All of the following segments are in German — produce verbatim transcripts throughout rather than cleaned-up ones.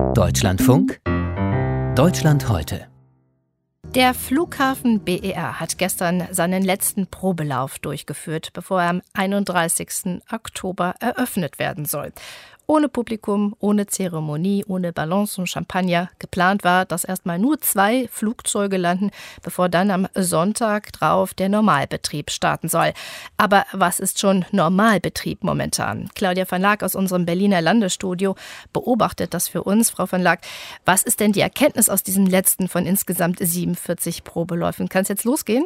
Deutschlandfunk Deutschland heute. Der Flughafen B E R hat gestern seinen letzten Probelauf durchgeführt, bevor er am einunddreißigsten Oktober eröffnet werden soll. Ohne Publikum, ohne Zeremonie, ohne Ballons und Champagner. Geplant war, dass erstmal nur zwei Flugzeuge landen, bevor dann am Sonntag drauf der Normalbetrieb starten soll. Aber was ist schon Normalbetrieb momentan? Claudia van Laak aus unserem Berliner Landesstudio beobachtet das für uns. Frau van Laak, was ist denn die Erkenntnis aus diesem letzten von insgesamt siebenundvierzig Probeläufen? Kann es jetzt losgehen?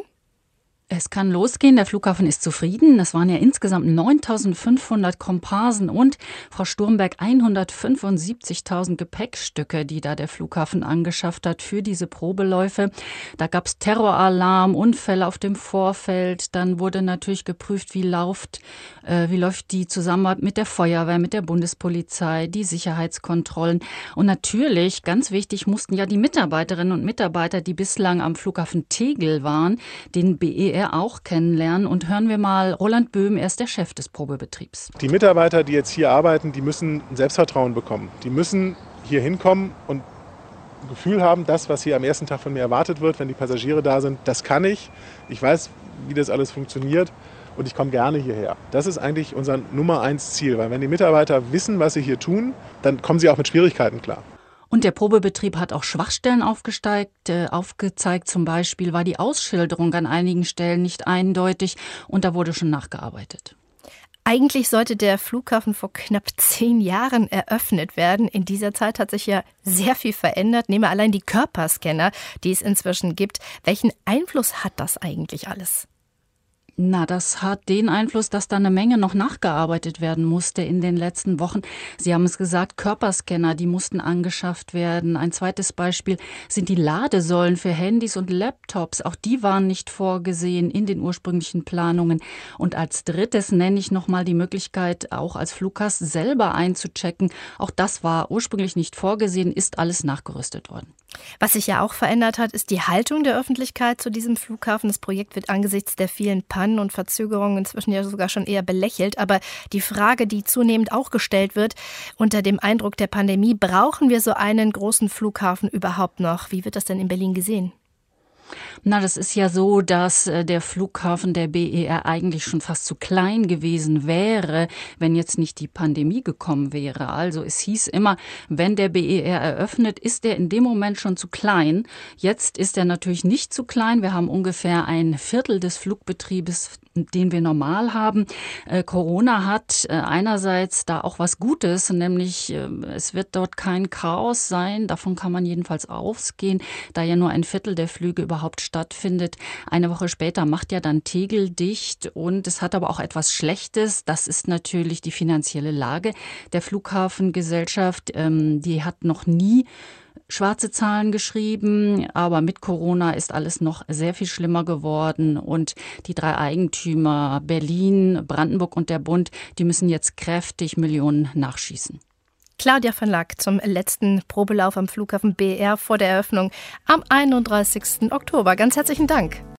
Es kann losgehen, der Flughafen ist zufrieden. Es waren ja insgesamt neuntausendfünfhundert Komparsen und, Frau Sturmberg, hundertfünfundsiebzigtausend Gepäckstücke, die da der Flughafen angeschafft hat für diese Probeläufe. Da gab es Terroralarm, Unfälle auf dem Vorfeld. Dann wurde natürlich geprüft, wie läuft, äh, wie läuft die Zusammenarbeit mit der Feuerwehr, mit der Bundespolizei, die Sicherheitskontrollen. Und natürlich, ganz wichtig, mussten ja die Mitarbeiterinnen und Mitarbeiter, die bislang am Flughafen Tegel waren, den B E R auch kennenlernen. Und hören wir mal Roland Böhm, er ist der Chef des Probebetriebs. Die Mitarbeiter, die jetzt hier arbeiten, die müssen Selbstvertrauen bekommen. Die müssen hier hinkommen und ein Gefühl haben, das, was hier am ersten Tag von mir erwartet wird, wenn die Passagiere da sind, das kann ich. Ich weiß, wie das alles funktioniert und ich komme gerne hierher. Das ist eigentlich unser Nummer eins Ziel, weil wenn die Mitarbeiter wissen, was sie hier tun, dann kommen sie auch mit Schwierigkeiten klar. Und der Probebetrieb hat auch Schwachstellen aufgesteigt, äh, aufgezeigt. Zum Beispiel war die Ausschilderung an einigen Stellen nicht eindeutig und da wurde schon nachgearbeitet. Eigentlich sollte der Flughafen vor knapp zehn Jahren eröffnet werden. In dieser Zeit hat sich ja sehr viel verändert. Nehmen wir allein die Körperscanner, die es inzwischen gibt. Welchen Einfluss hat das eigentlich alles? Na, das hat den Einfluss, dass da eine Menge noch nachgearbeitet werden musste in den letzten Wochen. Sie haben es gesagt, Körperscanner, die mussten angeschafft werden. Ein zweites Beispiel sind die Ladesäulen für Handys und Laptops. Auch die waren nicht vorgesehen in den ursprünglichen Planungen. Und als drittes nenne ich nochmal die Möglichkeit, auch als Fluggast selber einzuchecken. Auch das war ursprünglich nicht vorgesehen, ist alles nachgerüstet worden. Was sich ja auch verändert hat, ist die Haltung der Öffentlichkeit zu diesem Flughafen. Das Projekt wird angesichts der vielen Pannen und Verzögerungen inzwischen ja sogar schon eher belächelt. Aber die Frage, die zunehmend auch gestellt wird, unter dem Eindruck der Pandemie, brauchen wir so einen großen Flughafen überhaupt noch? Wie wird das denn in Berlin gesehen? Na, das ist ja so, dass äh, der Flughafen der B E R eigentlich schon fast zu klein gewesen wäre, wenn jetzt nicht die Pandemie gekommen wäre. Also es hieß immer, wenn der B E R eröffnet, ist er in dem Moment schon zu klein. Jetzt ist er natürlich nicht zu klein. Wir haben ungefähr ein Viertel des Flugbetriebes, den wir normal haben. Äh, Corona hat äh, einerseits da auch was Gutes, nämlich äh, es wird dort kein Chaos sein. Davon kann man jedenfalls ausgehen, da ja nur ein Viertel der Flüge überhaupt stattfindet. Eine Woche später macht ja dann Tegel dicht und es hat aber auch etwas Schlechtes. Das ist natürlich die finanzielle Lage der Flughafengesellschaft. Ähm, die hat noch nie schwarze Zahlen geschrieben, aber mit Corona ist alles noch sehr viel schlimmer geworden und die drei Eigentümer Berlin, Brandenburg und der Bund, die müssen jetzt kräftig Millionen nachschießen. Claudia van Laak zum letzten Probelauf am Flughafen B E R vor der Eröffnung am einunddreißigsten Oktober. Ganz herzlichen Dank.